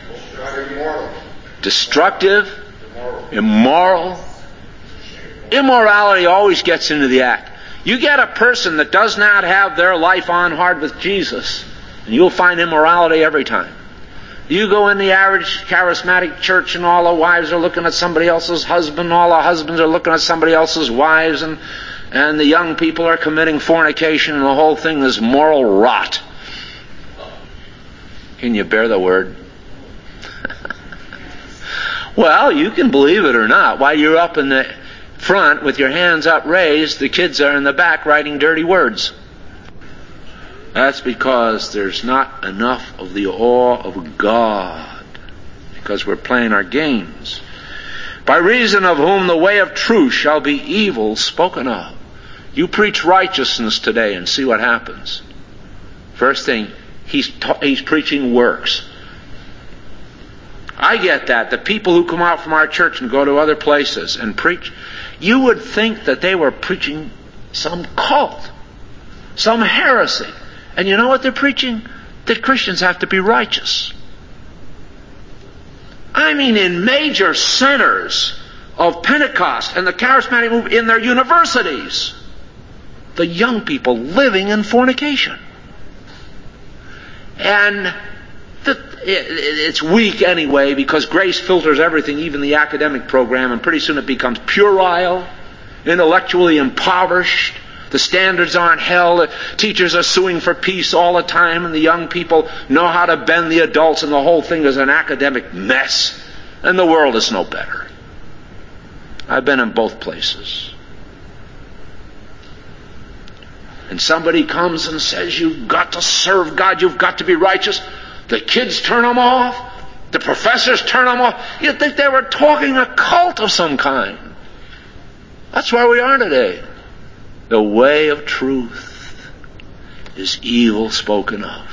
Destructive, immoral. Immorality always gets into the act. You get a person that does not have their life on hard with Jesus, and you'll find immorality every time. You go in the average charismatic church and all the wives are looking at somebody else's husband, all the husbands are looking at somebody else's wives, and the young people are committing fornication, and the whole thing is moral rot. Can you bear the word? Well, you can believe it or not. While you're up in the front with your hands upraised, the kids are in the back writing dirty words. That's because there's not enough of the awe of God, because we're playing our games. By reason of whom the way of truth shall be evil spoken of. You preach righteousness today and see what happens. First thing, he's preaching works. I get that. The people who come out from our church and go to other places and preach, you would think that they were preaching some cult, some heresy. And you know what they're preaching? That Christians have to be righteous. I mean, in major centers of Pentecost and the charismatic movement, in their universities, the young people living in fornication. And it's weak anyway, because grace filters everything, even the academic program, and pretty soon it becomes puerile, intellectually impoverished. The standards aren't held. The teachers are suing for peace all the time, and the young people know how to bend the adults, and the whole thing is an academic mess. And the world is no better. I've been in both places. And somebody comes and says, you've got to serve God, you've got to be righteous. The kids turn them off. The professors turn them off. You'd think they were talking a cult of some kind. That's where we are today. The way of truth is evil spoken of.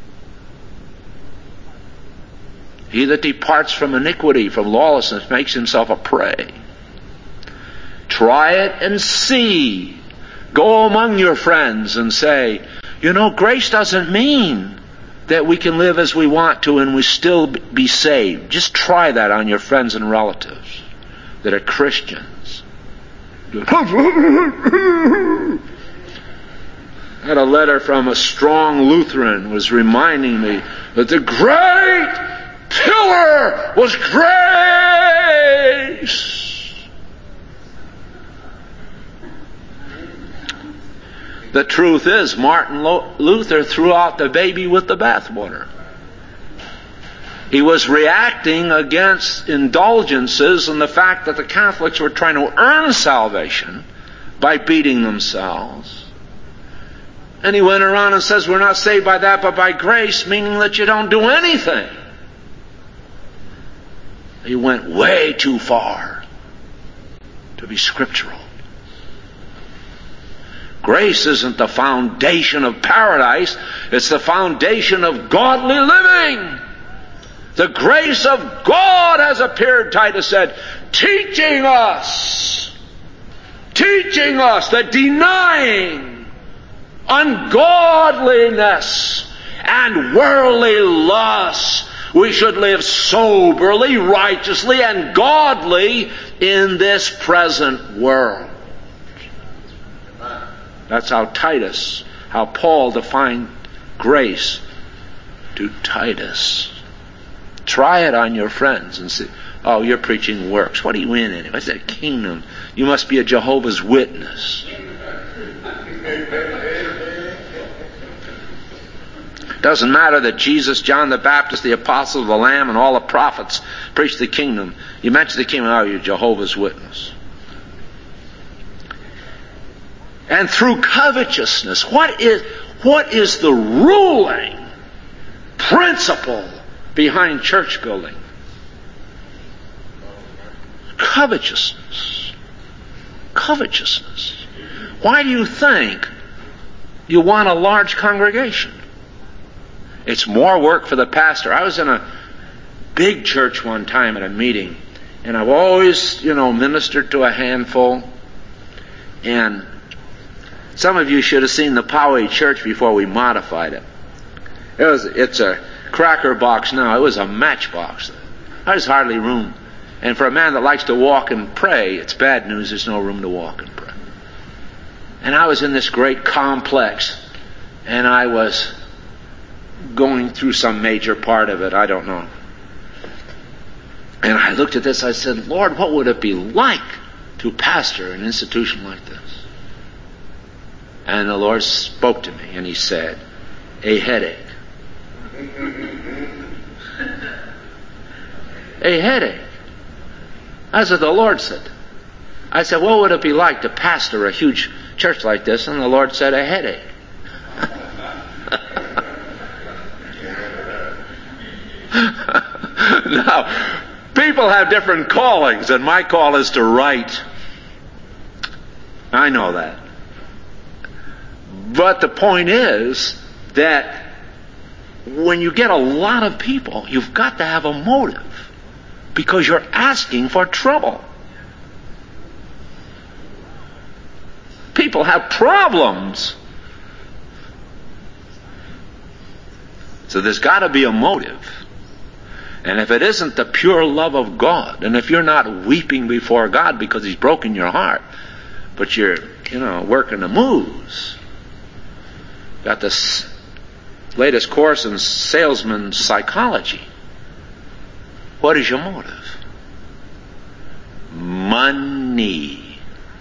He that departs from iniquity, from lawlessness, makes himself a prey. Try it and see. Go among your friends and say, you know, grace doesn't mean that we can live as we want to and we still be saved. Just try that on your friends and relatives that are Christians. I had a letter from a strong Lutheran was reminding me that the great pillar was grace. The truth is, Martin Luther threw out the baby with the bathwater. He was reacting against indulgences and the fact that the Catholics were trying to earn salvation by beating themselves. And he went around and says, we're not saved by that but by grace, meaning that you don't do anything. He went way too far to be scriptural. Grace isn't the foundation of paradise. It's the foundation of godly living. The grace of God has appeared, Titus said, teaching us that denying ungodliness and worldly lusts, we should live soberly, righteously, and godly in this present world. That's how Paul defined grace to Titus. Try it on your friends and say, oh, you're preaching works. What are you in anyway? What's that kingdom? You must be a Jehovah's Witness. Doesn't matter that Jesus, John the Baptist, the Apostle of the Lamb, and all the prophets preached the kingdom. You mention the kingdom, oh, you're Jehovah's Witness. And through covetousness, what is the ruling principle behind church building? Covetousness. Covetousness. Why do you think you want a large congregation? It's more work for the pastor. I was in a big church one time at a meeting, and I've always, ministered to a handful. And some of you should have seen the Poway church before we modified it. It's a cracker box now. It was a matchbox. There's hardly room. And for a man that likes to walk and pray, it's bad news. There's no room to walk and pray. And I was in this great complex, and I was going through some major part of it. I don't know. And I looked at this. I said, Lord, what would it be like to pastor an institution like this? And the Lord spoke to me, and He said, a headache. A headache. That's what the Lord said. I said, what would it be like to pastor a huge church like this? And the Lord said, a headache. Now, people have different callings, and my call is to write. I know that. But the point is that when you get a lot of people, you've got to have a motive, because you're asking for trouble. People have problems. So there's got to be a motive. And if it isn't the pure love of God, and if you're not weeping before God because He's broken your heart, but you're, working the moves, got this latest course in salesman psychology. What is your motive? Money.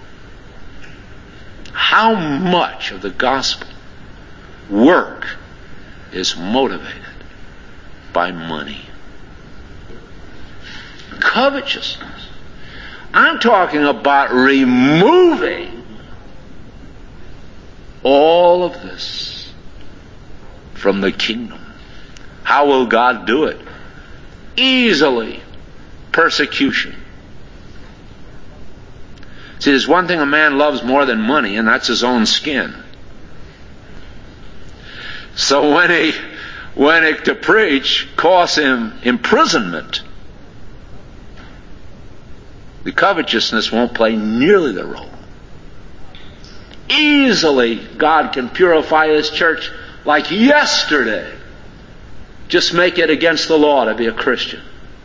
How much of the gospel work is motivated by money? Covetousness. I'm talking about removing all of this from the kingdom. How will God do it? Easily. Persecution. See, there's one thing a man loves more than money, and that's his own skin. So when to preach costs him imprisonment, the covetousness won't play nearly the role. Easily, God can purify His church like yesterday. Just make it against the law to be a Christian.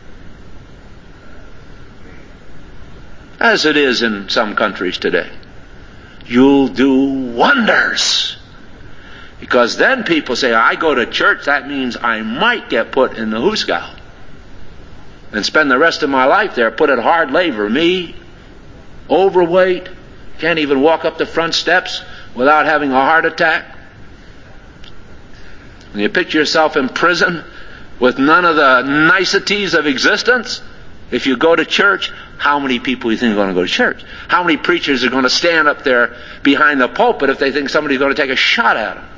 As it is in some countries today. You'll do wonders. Because then people say, I go to church, that means I might get put in the hoosegow and spend the rest of my life there, put in hard labor. Me, overweight, can't even walk up the front steps without having a heart attack. And you picture yourself in prison with none of the niceties of existence. If you go to church, how many people do you think are going to go to church? How many preachers are going to stand up there behind the pulpit if they think somebody's going to take a shot at them?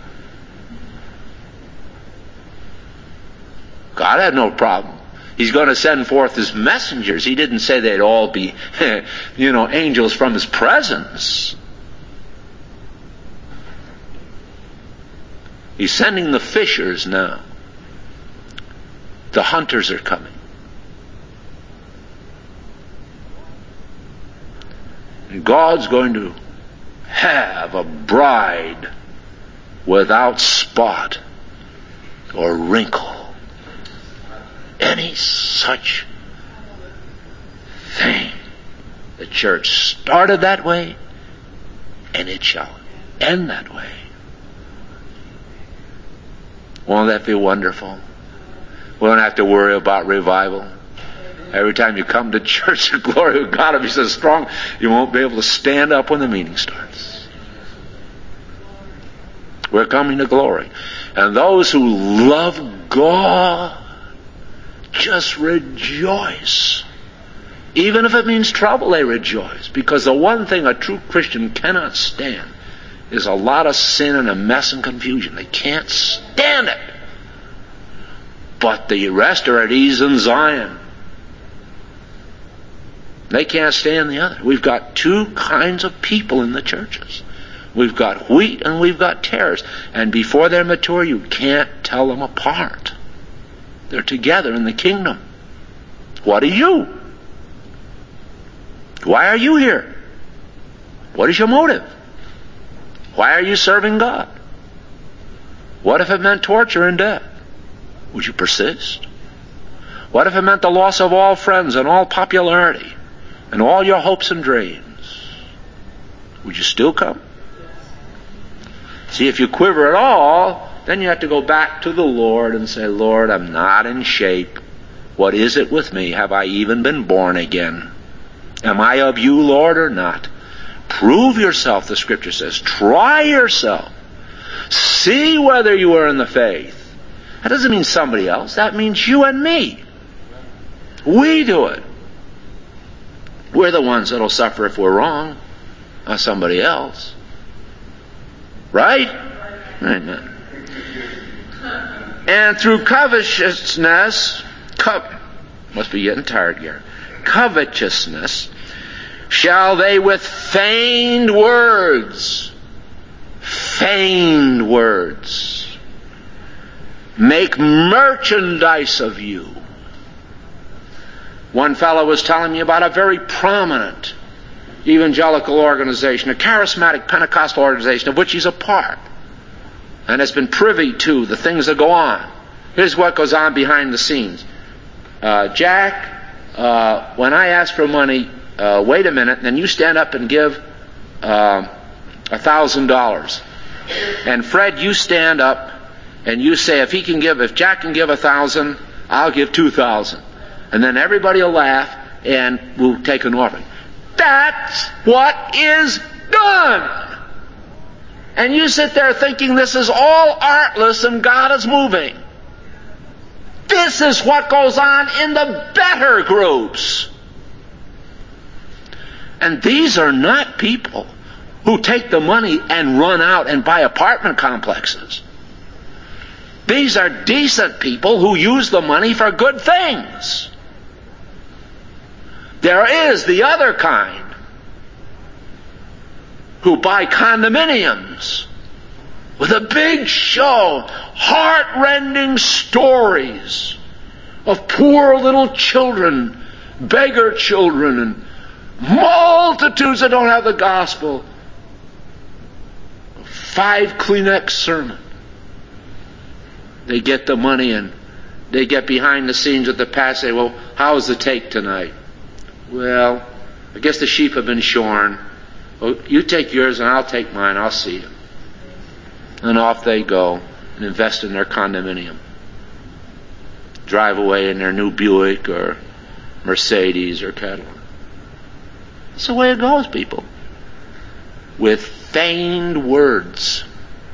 God had no problem. He's going to send forth His messengers. He didn't say they'd all be, angels from His presence. He's sending the fishers now. The hunters are coming. And God's going to have a bride without spot or wrinkle. Any such thing. The church started that way, and it shall end that way. Won't that be wonderful? We don't have to worry about revival. Every time you come to church, the glory of God will be so strong, you won't be able to stand up when the meeting starts. We're coming to glory. And those who love God, just rejoice. Even if it means trouble, they rejoice. Because the one thing a true Christian cannot stand is a lot of sin and a mess and confusion. They can't stand it. But the rest are at ease in Zion. They can't stand the other. We've got two kinds of people in the churches. We've got wheat and we've got tares. And before they're mature, you can't tell them apart. They're together in the kingdom. What are you? Why are you here? What is your motive? Why are you serving God? What if it meant torture and death? Would you persist? What if it meant the loss of all friends and all popularity and all your hopes and dreams? Would you still come? See, if you quiver at all, then you have to go back to the Lord and say, Lord, I'm not in shape. What is it with me? Have I even been born again? Am I of you, Lord, or not? Prove yourself, the Scripture says. Try yourself. See whether you are in the faith. That doesn't mean somebody else. That means you and me. We do it. We're the ones that'll suffer if we're wrong, not somebody else. Right? Amen. And through covetousness, must be getting tired here. Covetousness, shall they with feigned words, make merchandise of you. One fellow was telling me about a very prominent evangelical organization, a charismatic Pentecostal organization of which he's a part, and has been privy to the things that go on. Here's what goes on behind the scenes. Jack, when I ask for money, wait a minute, then you stand up and give $1,000. And Fred, you stand up and you say, if Jack can give 1,000, I'll give 2,000. And then everybody will laugh and we'll take an offering. That's what is done. And you sit there thinking this is all artless and God is moving. This is what goes on in the better groups. And these are not people who take the money and run out and buy apartment complexes. These are decent people who use the money for good things. There is the other kind who buy condominiums with a big show, heart-rending stories of poor little children, beggar children, and multitudes that don't have the gospel. 5 Kleenex sermon. They get the money and they get behind the scenes with the pastor. Say, well, how's the take tonight? Well, I guess the sheep have been shorn. Well, you take yours and I'll take mine. I'll see you. And off they go and invest in their condominium. Drive away in their new Buick or Mercedes or Cadillac. That's the way it goes, people. With feigned words.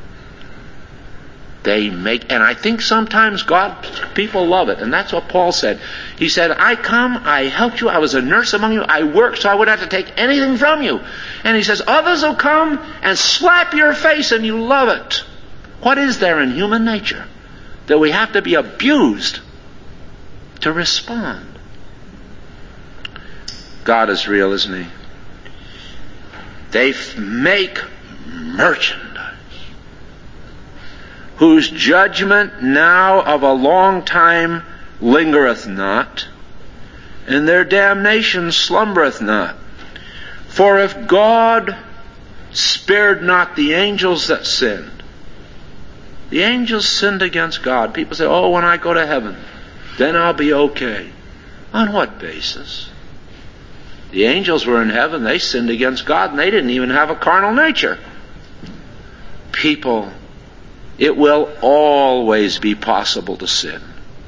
They make, and I think sometimes people love it, and that's what Paul said. He said, I helped you, I was a nurse among you, I worked so I wouldn't have to take anything from you. And he says, others will come and slap your face and you love it. What is there in human nature that we have to be abused to respond? God is real, isn't He? They make merchandise, whose judgment now of a long time lingereth not, and their damnation slumbereth not. For if God spared not the angels that sinned, the angels sinned against God. People say, oh, when I go to heaven, then I'll be okay. On what basis? The angels were in heaven, they sinned against God, and they didn't even have a carnal nature. People, it will always be possible to sin.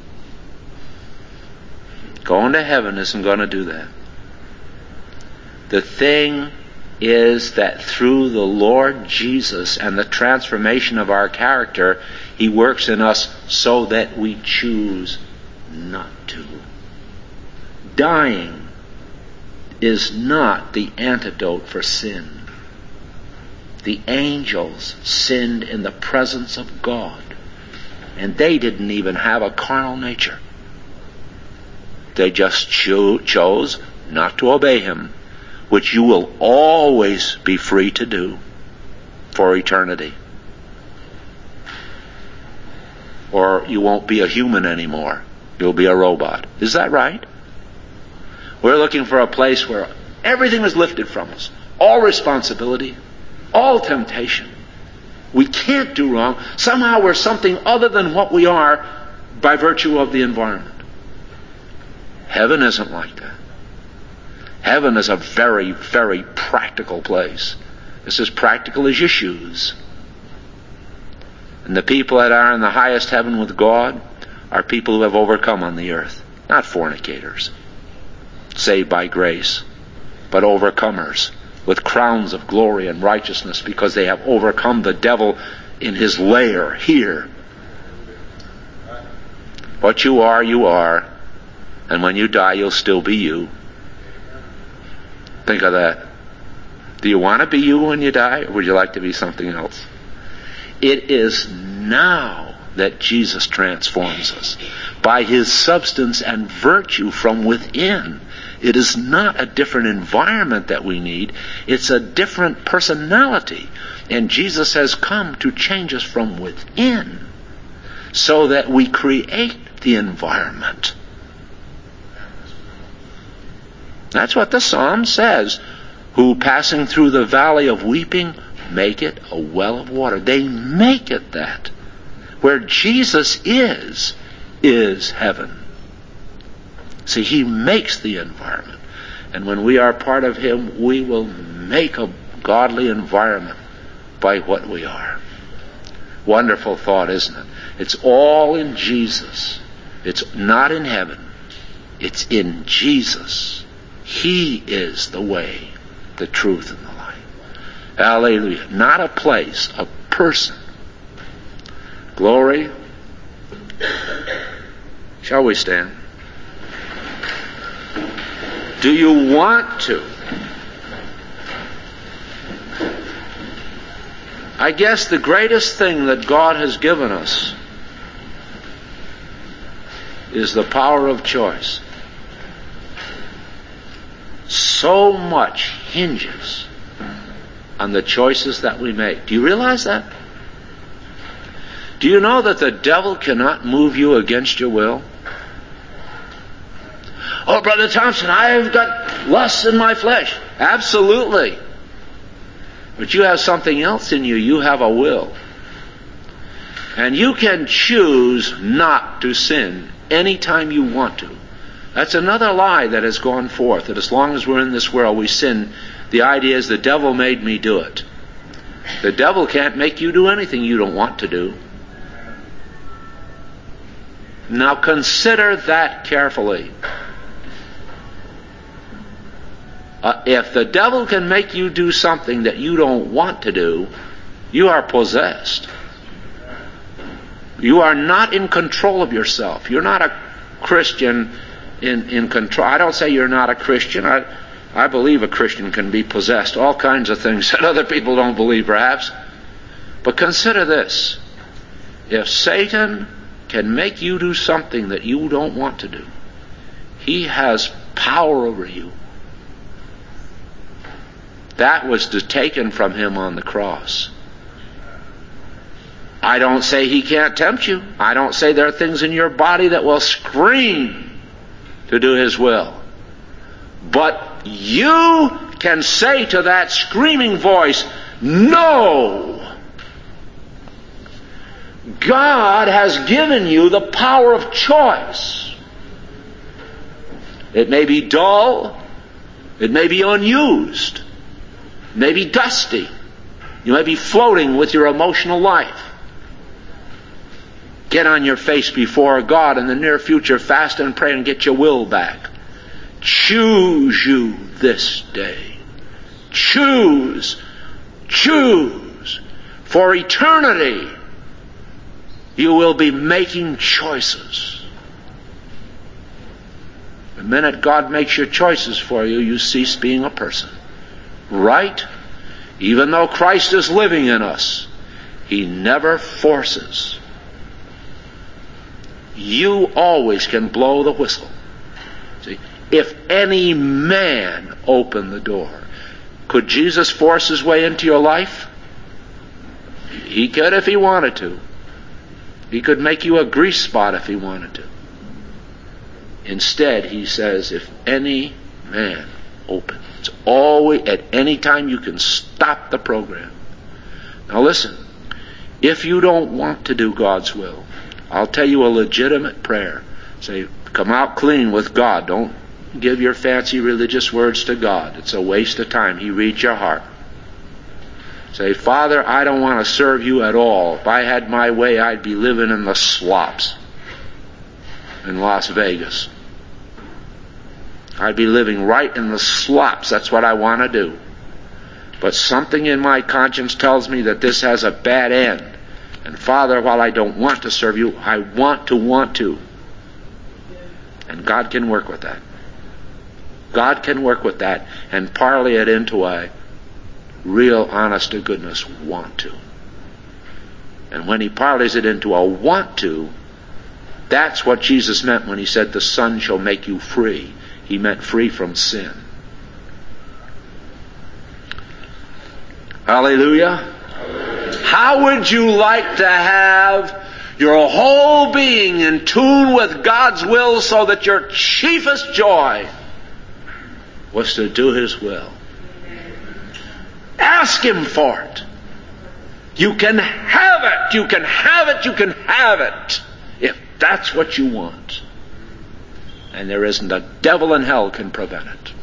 Going to heaven isn't going to do that. The thing is that through the Lord Jesus and the transformation of our character, He works in us so that we choose not to. Dying is not the antidote for sin. The angels sinned in the presence of God, and they didn't even have a carnal nature. They just chose not to obey Him, which you will always be free to do for eternity. Or you won't be a human anymore. You'll be a robot. Is that right? We're looking for a place where everything is lifted from us. All responsibility, all temptation. We can't do wrong. Somehow we're something other than what we are by virtue of the environment. Heaven isn't like that. Heaven is a very, very practical place. It's as practical as your shoes. And the people that are in the highest heaven with God are people who have overcome on the earth. Not fornicators, saved by grace, but overcomers with crowns of glory and righteousness because they have overcome the devil in his lair here. What you are, And when you die, you'll still be you. Think of that. Do you want to be you when you die, or would you like to be something else? It is now that Jesus transforms us by His substance and virtue from within. It is not a different environment that we need. It's a different personality. And Jesus has come to change us from within so that we create the environment. That's what the Psalm says. Who passing through the valley of weeping make it a well of water. They make it that. Where Jesus is heaven. See, He makes the environment. And when we are part of Him, we will make a godly environment by what we are. Wonderful thought, isn't it? It's all in Jesus. It's not in heaven. It's in Jesus. He is the way, the truth, and the life. Hallelujah. Not a place, a person. Glory. Shall we stand? Do you want to? I guess the greatest thing that God has given us is the power of choice. So much hinges on the choices that we make. Do you realize that? Do you know that the devil cannot move you against your will? Oh, Brother Thompson, I've got lust in my flesh. Absolutely. But you have something else in you. You have a will. And you can choose not to sin anytime you want to. That's another lie that has gone forth, that as long as we're in this world we sin. The idea is the devil made me do it. The devil can't make you do anything you don't want to do. Now consider that carefully. If the devil can make you do something that you don't want to do, you are possessed. You are not in control of yourself. You're not a Christian in control. I don't say you're not a Christian. I believe a Christian can be possessed. All kinds of things that other people don't believe, perhaps. But consider this. If Satan can make you do something that you don't want to do, he has power over you. That was taken from him on the cross. I don't say he can't tempt you. I don't say there are things in your body that will scream to do his will. But you can say to that screaming voice, no! God has given you the power of choice. It may be dull. It may be unused. It may be dusty. You may be floating with your emotional life. Get on your face before God in the near future, fast and pray and get your will back. Choose you this day. Choose. Choose. For eternity, you will be making choices. The minute God makes your choices for you, you cease being a person. Right? Even though Christ is living in us, He never forces. You always can blow the whistle. See, if any man open the door, could Jesus force His way into your life? He could if He wanted to. He could make you a grease spot if He wanted to. Instead, He says, if any man open. It's always, at any time you can stop the program. Now listen, if you don't want to do God's will, I'll tell you a legitimate prayer. Say, come out clean with God. Don't give your fancy religious words to God. It's a waste of time. He reads your heart. Say, Father, I don't want to serve you at all. If I had my way, I'd be living in the slops in Las Vegas. I'd be living right in the slops. That's what I want to do. But something in my conscience tells me that this has a bad end. And Father, while I don't want to serve you, I want to. And God can work with that. God can work with that and parlay it into a real, honest to goodness want to. And when he parlays it into a want to, that's what Jesus meant when he said the Son shall make you free. He meant free from sin. Hallelujah. How would you like to have your whole being in tune with God's will so that your chiefest joy was to do His will? Ask Him for it. You can have it. You can have it. You can have it. If that's what you want. And there isn't a devil in hell can prevent it.